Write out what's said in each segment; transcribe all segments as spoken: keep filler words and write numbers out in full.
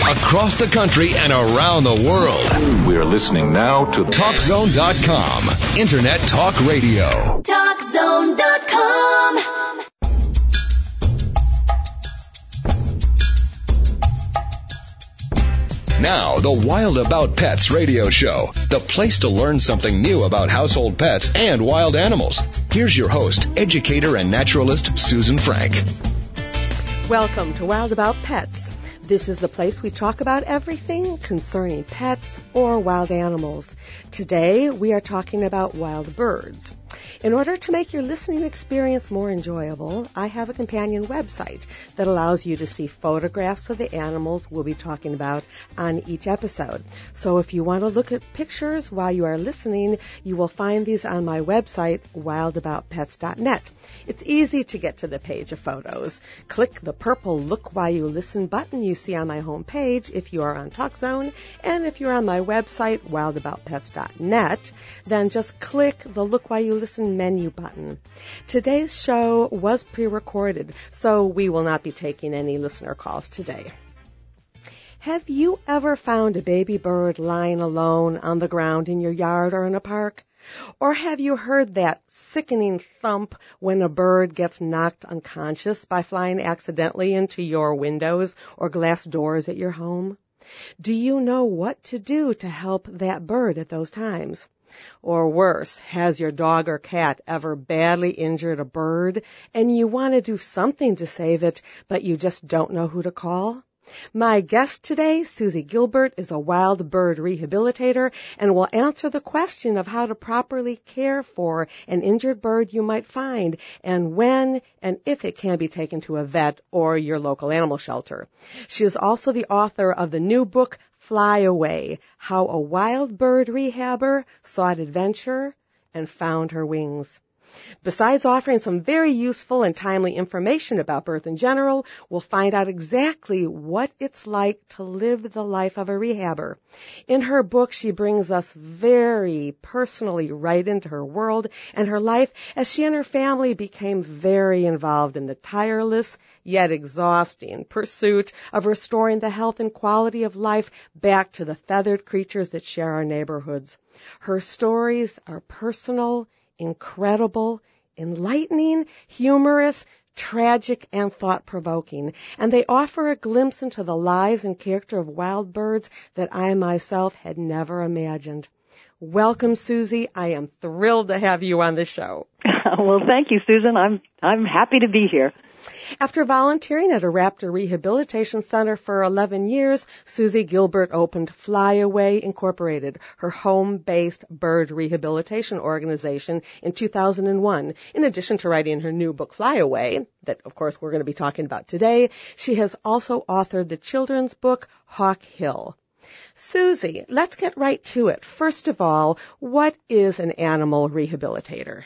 across the country and around the world. We are listening now to talk zone dot com, Internet Talk Radio. talk zone dot com. Now, the Wild About Pets radio show, the place to learn something new about household pets and wild animals. Here's your host, educator and naturalist, Susan Frank. Welcome to Wild About Pets. This is the place we talk about everything concerning pets or wild animals. Today, we are talking about wild birds. In order to make your listening experience more enjoyable, I have a companion website that allows you to see photographs of the animals we'll be talking about on each episode. So if you want to look at pictures while you are listening, you will find these on my website, wild about pets dot net. It's easy to get to the page of photos. Click the purple Look While You Listen button you see on my home page if you are on TalkZone, and if you're on my website, wild about pets dot net, then just click the Look While You Listen menu button. Today's show was pre-recorded, so we will not be taking any listener calls today. Have you ever found a baby bird lying alone on the ground in your yard or in a park? Or have you heard that sickening thump when a bird gets knocked unconscious by flying accidentally into your windows or glass doors at your home? Do you know what to do to help that bird at those times? Or worse, has your dog or cat ever badly injured a bird and you want to do something to save it, but you just don't know who to call? My guest today, Susie Gilbert, is a wild bird rehabilitator and will answer the question of how to properly care for an injured bird you might find and when and if it can be taken to a vet or your local animal shelter. She is also the author of the new book, Fly Away, How a Wild Bird Rehabber Sought Adventure and Found Her Wings. Besides offering some very useful and timely information about birds in general, we'll find out exactly what it's like to live the life of a rehabber. In her book, she brings us very personally right into her world and her life as she and her family became very involved in the tireless yet exhausting pursuit of restoring the health and quality of life back to the feathered creatures that share our neighborhoods. Her stories are personal, incredible, enlightening, humorous, tragic, and thought-provoking, and they offer a glimpse into the lives and character of wild birds that I myself had never imagined. Welcome, Susie. I am thrilled to have you on the show. Well, thank you, Susan. I'm I'm happy to be here. After volunteering at a raptor rehabilitation center for eleven years, Susie Gilbert opened Fly Away Incorporated, her home-based bird rehabilitation organization, in two thousand one. In addition to writing her new book, Fly Away, that, of course, we're going to be talking about today, she has also authored the children's book, Hawk Hill. Susie, let's get right to it. First of all, what is an animal rehabilitator?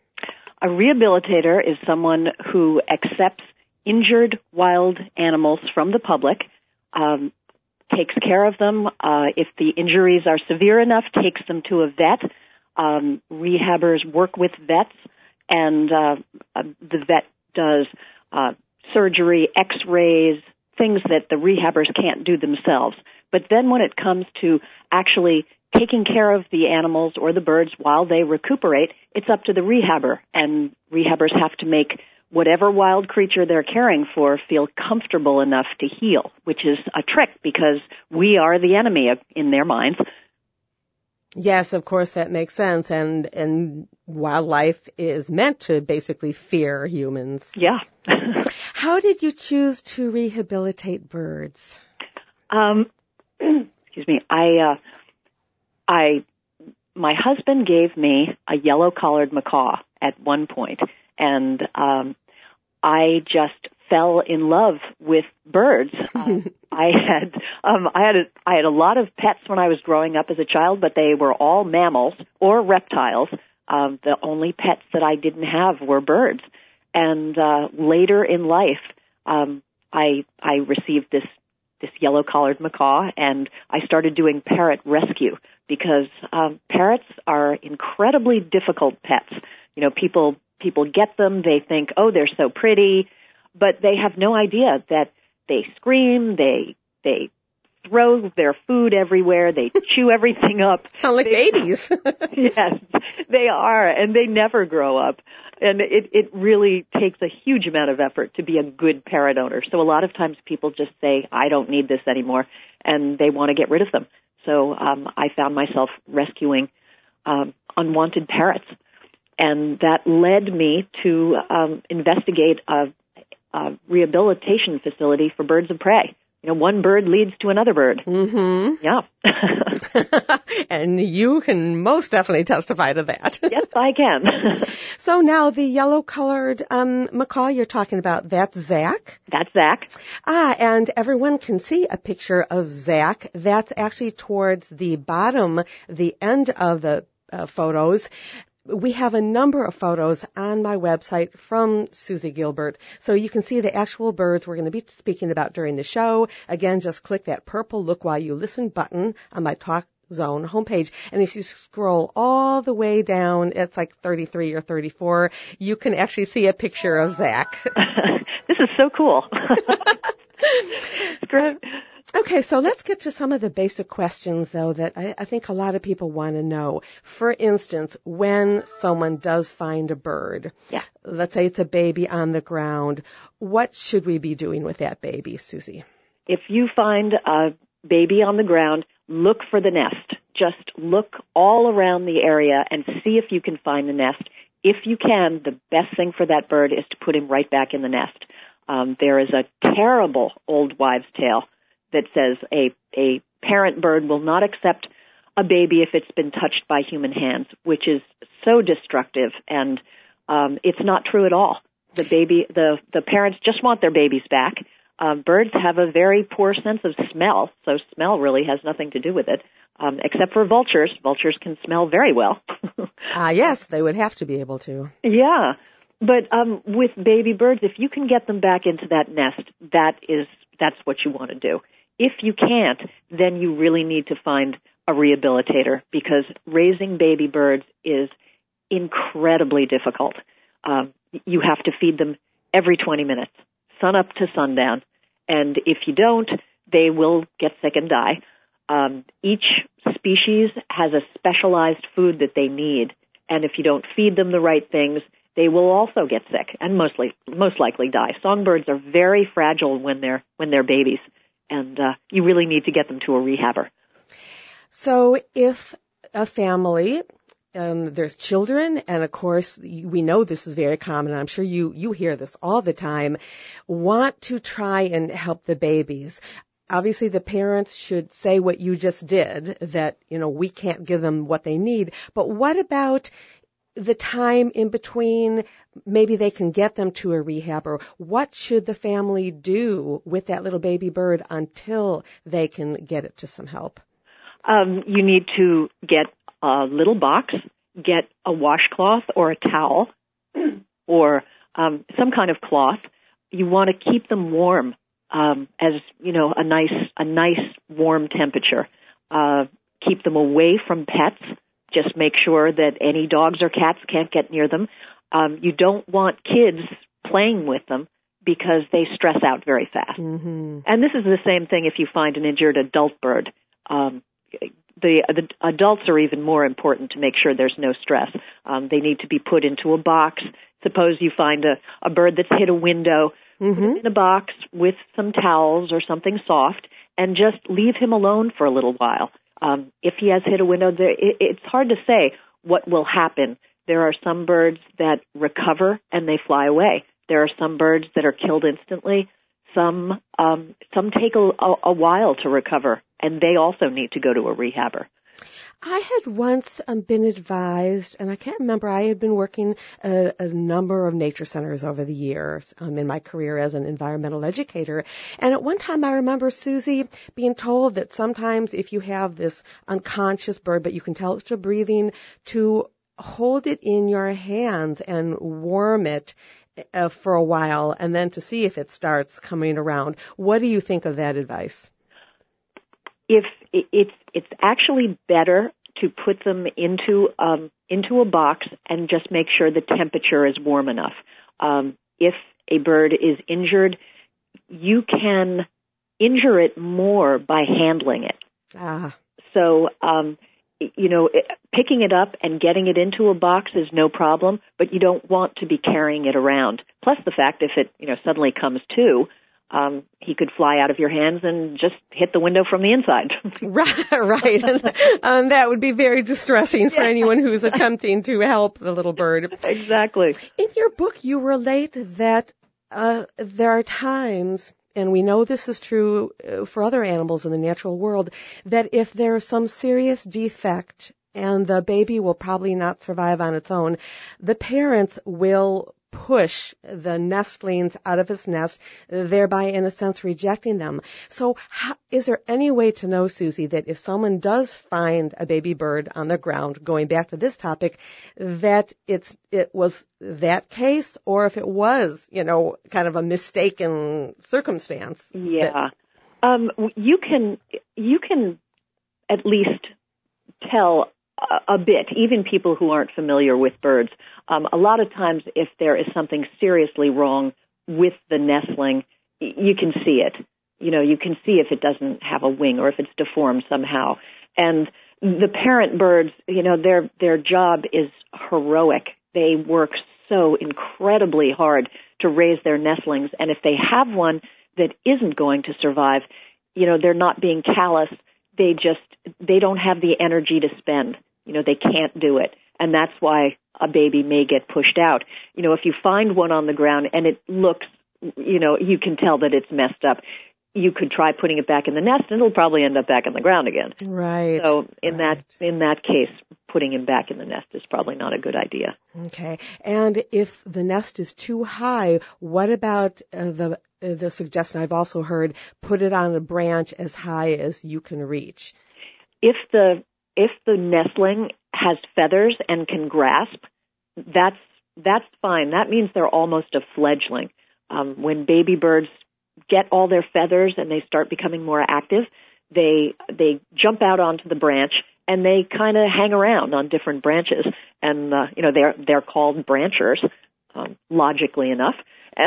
A rehabilitator is someone who accepts injured wild animals from the public, um, takes care of them. Uh, if the injuries are severe enough, takes them to a vet. Um, rehabbers work with vets, and uh, uh, the vet does uh, surgery, x-rays, things that the rehabbers can't do themselves. But then when it comes to actually taking care of the animals or the birds while they recuperate, it's up to the rehabber, and rehabbers have to make whatever wild creature they're caring for feel comfortable enough to heal, which is a trick because we are the enemy in their minds. Yes, of course, that makes sense, and and wildlife is meant to basically fear humans. Yeah. How did you choose to rehabilitate birds? Um, excuse me, I... Uh, I, my husband gave me a yellow-collared macaw at one point, and um, I just fell in love with birds. Uh, I had, um, I had, a, I had a lot of pets when I was growing up as a child, but they were all mammals or reptiles. Um, the only pets that I didn't have were birds. And uh, later in life, um, I, I received this. this yellow-collared macaw, and I started doing parrot rescue because um, parrots are incredibly difficult pets. You know, people people get them, they think, oh, they're so pretty, but they have no idea that they scream, they they throw their food everywhere. They chew everything up. Sound like they, babies. Yes, they are, and they never grow up. And it, it really takes a huge amount of effort to be a good parrot owner. So a lot of times people just say, I don't need this anymore, and they want to get rid of them. So um, I found myself rescuing um, unwanted parrots. And that led me to um, investigate a, a rehabilitation facility for birds of prey. You know, one bird leads to another bird. Mm-hmm. Yeah. And you can most definitely testify to that. Yes, I can. So now the yellow-colored um, macaw you're talking about, that's Zach? That's Zach. Ah, and everyone can see a picture of Zach. That's actually towards the bottom, the end of the uh, photos. We have a number of photos on my website from Susie Gilbert, so you can see the actual birds we're going to be speaking about during the show. Again, just click that purple Look While You Listen button on my Talk Zone homepage, and if you scroll all the way down, it's like thirty-three or thirty-four, you can actually see a picture of Zach. This is so cool. It's great. Uh, Okay, so let's get to some of the basic questions, though, that I, I think a lot of people want to know. For instance, when someone does find a bird, yeah. let's say it's a baby on the ground, what should we be doing with that baby, Susie? If you find a baby on the ground, look for the nest. Just look all around the area and see if you can find the nest. If you can, the best thing for that bird is to put him right back in the nest. Um, there is a terrible old wives' tale that says a, a parent bird will not accept a baby if it's been touched by human hands, which is so destructive, and um, it's not true at all. The baby, the, the parents just want their babies back. Um, birds have a very poor sense of smell, so smell really has nothing to do with it, um, except for vultures. Vultures can smell very well. Ah, uh, yes, they would have to be able to. Yeah, but um, with baby birds, if you can get them back into that nest, that is that's what you want to do. If you can't, then you really need to find a rehabilitator, because raising baby birds is incredibly difficult. Um, you have to feed them every twenty minutes, sun up to sundown, and if you don't, they will get sick and die. Um, each species has a specialized food that they need, and if you don't feed them the right things, they will also get sick and mostly most likely die. Songbirds are very fragile when they're when they're babies. And uh, you really need to get them to a rehabber. So if a family, um, there's children, and of course we know this is very common, and I'm sure you, you hear this all the time, want to try and help the babies. Obviously the parents should say what you just did, that, you know, we can't give them what they need. But what about the time in between? Maybe they can get them to a rehabber. What should the family do with that little baby bird until they can get it to some help? Um, you need to get a little box, get a washcloth or a towel, or um, some kind of cloth. You want to keep them warm, um, as you know, a nice a nice warm temperature. Uh, keep them away from pets. Just make sure that any dogs or cats can't get near them. Um, you don't want kids playing with them because they stress out very fast. Mm-hmm. And this is the same thing if you find an injured adult bird. Um, the, the adults are even more important to make sure there's no stress. Um, they need to be put into a box. Suppose you find a, a bird that's hit a window, mm-hmm. put him in a box with some towels or something soft, and just leave him alone for a little while. Um, if he has hit a window, there, it, it's hard to say what will happen. There are some birds that recover and they fly away. There are some birds that are killed instantly. Some um, some take a, a, a while to recover, and they also need to go to a rehabber. I had once um, been advised, and I can't remember, I had been working at a number of nature centers over the years um, in my career as an environmental educator. And at one time I remember, Susie, being told that sometimes if you have this unconscious bird, but you can tell it's still breathing, to hold it in your hands and warm it uh, for a while, and then to see if it starts coming around. What do you think of that advice? If it's it's actually better to put them into um, into a box and just make sure the temperature is warm enough. Um, if a bird is injured, you can injure it more by handling it. Ah. So, um, you know, it, picking it up and getting it into a box is no problem, but you don't want to be carrying it around. Plus the fact if it, you know, suddenly comes to, um, he could fly out of your hands and just hit the window from the inside. Right, right. um, that would be very distressing for Yeah. anyone who's attempting to help the little bird. Exactly. In your book, you relate that uh, there are times, and we know this is true uh, for other animals in the natural world, that if there is some serious defect and the baby will probably not survive on its own, the parents will push the nestlings out of its nest, thereby, in a sense, rejecting them. So how, is there any way to know, Susie, that if someone does find a baby bird on the ground, going back to this topic, that it's it was that case, or if it was, you know, kind of a mistaken circumstance? Yeah. Um, you can you can at least tell a, a bit, even people who aren't familiar with birds. Um, a lot of times, if there is something seriously wrong with the nestling, y- you can see it. You know, you can see if it doesn't have a wing or if it's deformed somehow. And the parent birds, you know, their their job is heroic. They work so incredibly hard to raise their nestlings. And if they have one that isn't going to survive, you know, they're not being callous. They just, they don't have the energy to spend. You know, they can't do it. And that's why a baby may get pushed out. You know, if you find one on the ground and it looks, you know, you can tell that it's messed up, you could try putting it back in the nest and it'll probably end up back on the ground again. Right. So in right. that in that case, putting him back in the nest is probably not a good idea. Okay. And if the nest is too high, what about uh, the uh, the suggestion I've also heard, put it on a branch as high as you can reach? If the if the nestling has feathers and can grasp, that's that's fine. That means they're almost a fledgling. Um, when baby birds get all their feathers and they start becoming more active, they they jump out onto the branch and they kind of hang around on different branches. And uh, you know they're they're called branchers, um, logically enough.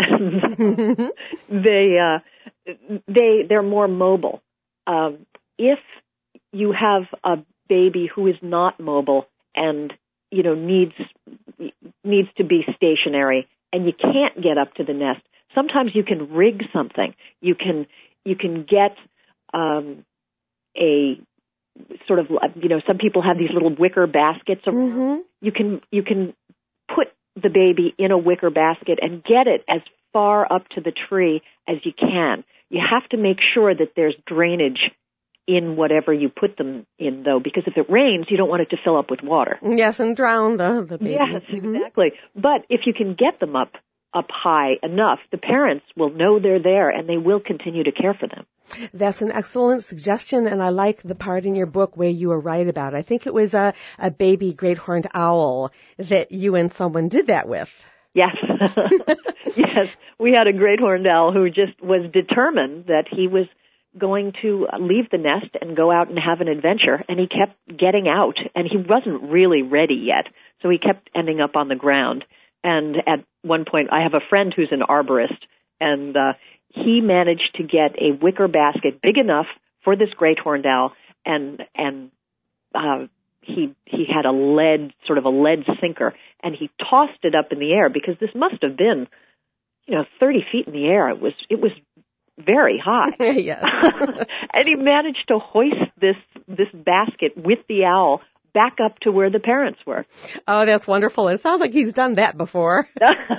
And they uh, they they're more mobile. Um, if you have a baby who is not mobile and you know needs needs to be stationary and you can't get up to the nest, sometimes you can rig something. You can you can get um, a sort of, you know, some people have these little wicker baskets around. Mm-hmm. You can you can put the baby in a wicker basket and get it as far up to the tree as you can. You have to make sure that there's drainage in whatever you put them in, though, because if it rains, you don't want it to fill up with water. Yes, and drown the, the baby. Yes, Mm-hmm. exactly. But if you can get them up up high enough, the parents will know they're there and they will continue to care for them. That's an excellent suggestion, and I like the part in your book where you were right about it. I think it was a, a baby great horned owl that you and someone did that with. Yes. Yes. We had a great horned owl who just was determined that he was going to leave the nest and go out and have an adventure, and he kept getting out, and he wasn't really ready yet, so he kept ending up on the ground. And at one point, I have a friend who's an arborist, and uh, he managed to get a wicker basket big enough for this great horned owl, and and uh, he he had a lead sort of a lead sinker, and he tossed it up in the air because this must have been, you know, thirty feet in the air. It was it was very high. Yes. And he managed to hoist this this basket with the owl back up to where the parents were. Oh, that's wonderful. It sounds like he's done that before.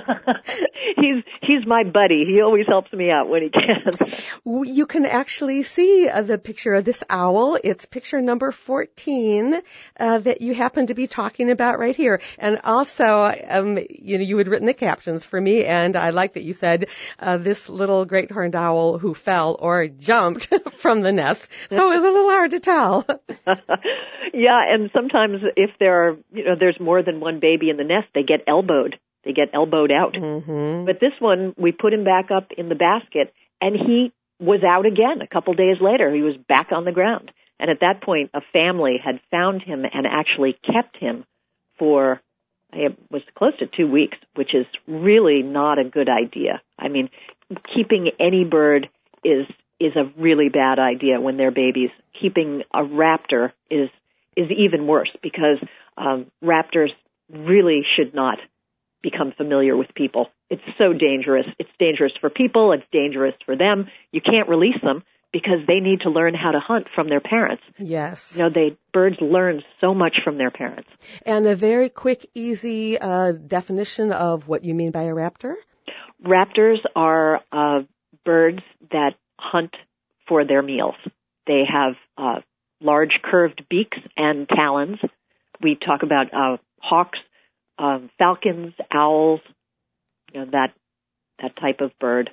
he's he's my buddy. He always helps me out when he can. You can actually see uh, the picture of this owl. It's picture number fourteen uh, that you happen to be talking about right here. And also, um, you know, you had written the captions for me, and I like that you said uh, this little great horned owl who fell or jumped from the nest. So it was a little hard to tell. Yeah, and sometimes if there are, you know, there's more than one baby in the nest, they get elbowed. They get elbowed out. Mm-hmm. But this one, we put him back up in the basket, and he was out again. A couple days later, he was back on the ground. And at that point, a family had found him and actually kept him for, it was close to two weeks, which is really not a good idea. I mean, keeping any bird is is a really bad idea when they're babies. Keeping a raptor is is even worse because um, raptors really should not become familiar with people. It's so dangerous. It's dangerous for people. It's dangerous for them. You can't release them because they need to learn how to hunt from their parents. Yes. You know, they birds learn so much from their parents. And a very quick, easy uh, definition of what you mean by a raptor? Raptors are uh, birds that hunt for their meals. They have uh, large curved beaks and talons. We talk about uh, hawks, um, falcons, owls, you know, that that type of bird.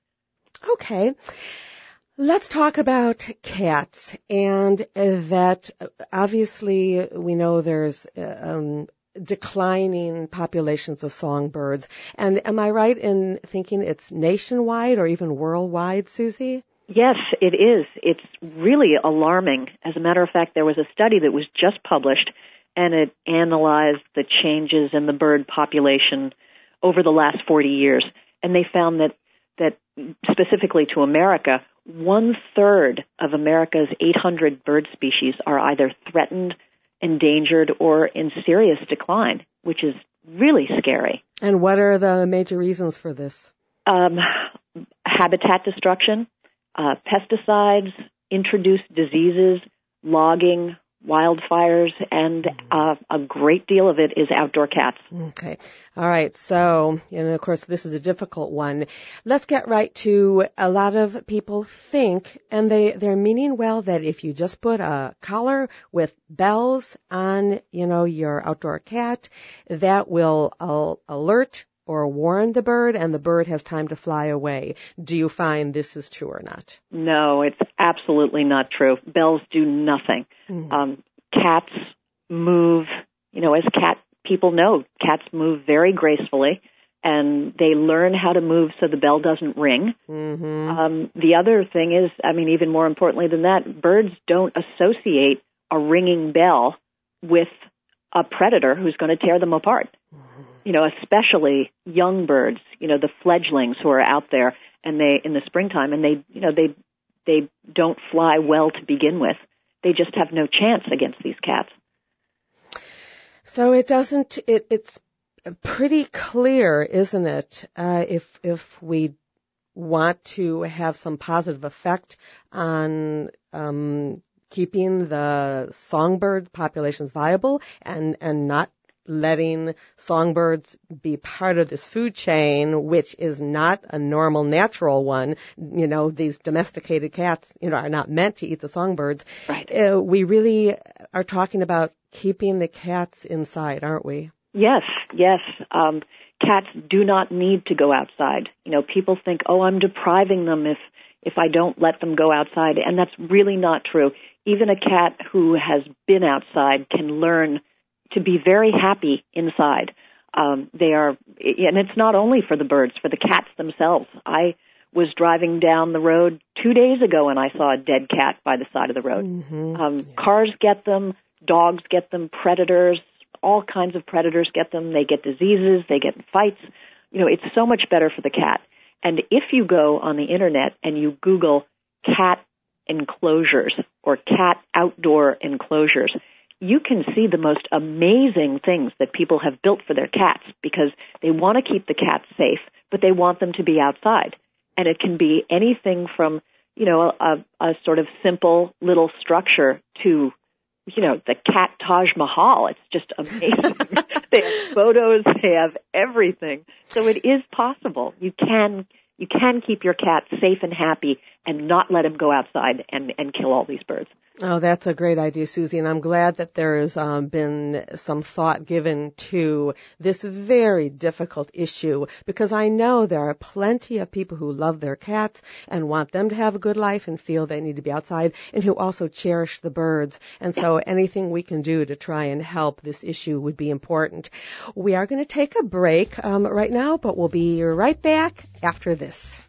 Okay. Let's talk about cats, and uh, that uh, obviously we know there's uh, um, declining populations of songbirds. And am I right in thinking it's nationwide or even worldwide, Susie? Yes, it is. It's really alarming. As a matter of fact, there was a study that was just published, and it analyzed the changes in the bird population over the last forty years. And they found that, that specifically to America, one-third of America's eight hundred bird species are either threatened, endangered, or in serious decline, which is really scary. And what are the major reasons for this? Um, habitat destruction, uh, pesticides, introduced diseases, logging, wildfires, and uh, a great deal of it is outdoor cats. Okay. All right. So, and of course, this is a difficult one. Let's get right to a lot of people think, and they, they're meaning well, that if you just put a collar with bells on, you know, your outdoor cat, that will uh, alert or warn the bird, and the bird has time to fly away. Do you find this is true or not? No, it's absolutely not true. Bells do nothing. Mm. Um, cats move, you know, as cat people know, cats move very gracefully, and they learn how to move so the bell doesn't ring. Mm-hmm. Um, the other thing is, I mean, even more importantly than that, birds don't associate a ringing bell with a predator who's going to tear them apart. Mm-hmm. You know, especially young birds, you know, the fledglings who are out there and they, in the springtime, and they, you know, they, they don't fly well to begin with. They just have no chance against these cats. So it doesn't, it, it's pretty clear, isn't it, uh, if, if we want to have some positive effect on, um, keeping the songbird populations viable and, and not letting songbirds be part of this food chain, which is not a normal, natural one. You know, these domesticated cats, you know, are not meant to eat the songbirds. Right. Uh, we really are talking about keeping the cats inside, aren't we? Yes, yes. Um, cats do not need to go outside. You know, people think, oh, I'm depriving them if, if I don't let them go outside, and that's really not true. Even a cat who has been outside can learn to be very happy inside. Um, they are, and it's not only for the birds, for the cats themselves. I was driving down the road two days ago and I saw a dead cat by the side of the road. Mm-hmm. Um, yes. Cars get them, dogs get them, predators, all kinds of predators get them. They get diseases, they get in fights. You know, it's so much better for the cat. And if you go on the internet and you Google cat enclosures or cat outdoor enclosures, you can see the most amazing things that people have built for their cats because they want to keep the cats safe, but they want them to be outside. And it can be anything from, you know, a, a sort of simple little structure to, you know, the cat Taj Mahal. It's just amazing. They have photos, they have everything. So it is possible. You can you can keep your cat safe and happy and not let him go outside and, and kill all these birds. Oh, that's a great idea, Susie, and I'm glad that there has um, been some thought given to this very difficult issue, because I know there are plenty of people who love their cats and want them to have a good life and feel they need to be outside, and who also cherish the birds. And so anything we can do to try and help this issue would be important. We are going to take a break um, right now, but we'll be right back after this.